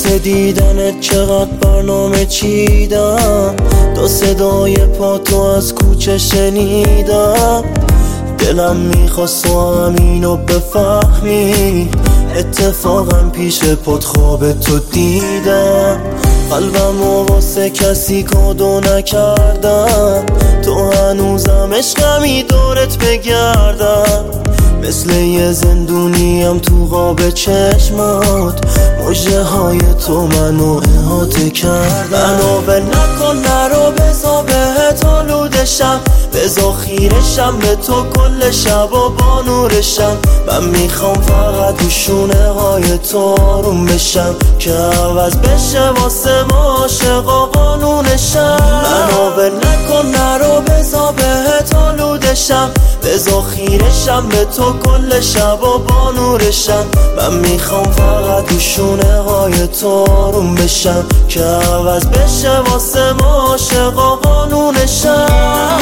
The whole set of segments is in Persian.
واسه دیدنت چقدر برنامه چیدم، تا صدای پاتو از کوچه شنیدم. دلم میخواست تو همینو بفهمی، اتفاقا پیش پات خواب تو دیدم. قلبمو واسه کسی کادو نکردم، تو هنوزم عشقمی دورت بگردم. مثل یه زندونیم تو قاب چشمات، مژده های تو منو احاطه کردن. منو به نکن، نرو بزا بهت آلودشم، بزا خیرشم به تو کل شب و با نورشم. من میخوام فقط رو شونه های تو آروم بشم، که عوض بشه واسه ما عاشقا قانونشم. منو به نکن، نرو بزا بهت آلودشم، بزا خیرشم به تو کل شب و با نورشم. من میخوام فقط رو شونه های تو آروم بشم، که عوض بشه واسه ما عاشقا قانونشم.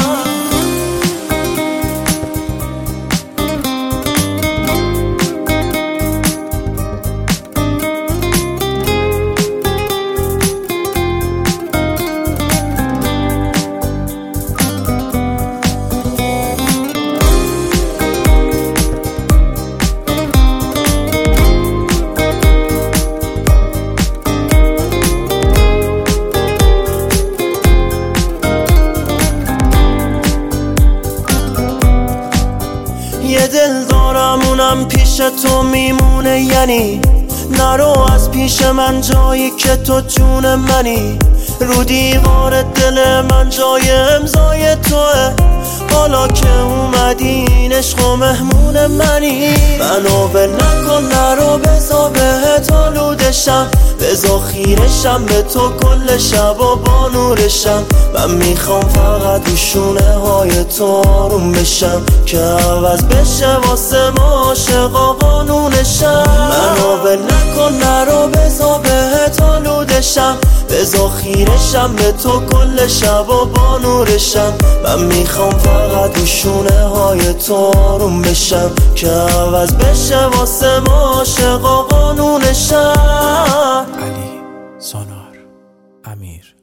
یه دل دارم اونم پیش تو میمونه، یعنی نرو از پیش من جایی که تو جون منی. رو دیوار دل من جای امضای توه، حالا که اومدی این عشق و مهمون منی. منو به نکن، نرو بزا بهت آلودشم، بزا خیرشم به تو کل شب و با نورشم. من میخوام فقط رو شونه های تو آروم بشم، که عوض بشه واسه ما عاشقا قانونشم. منو به نکن، نرو بزا بهت آلودشم، بزا خیرشم به تو کل شب و با نورشم. من میخوام فقط رو شونه های تو آروم بشم، که عوض بشه واسه ما عاشقا قانونشم. علی سونار امیر.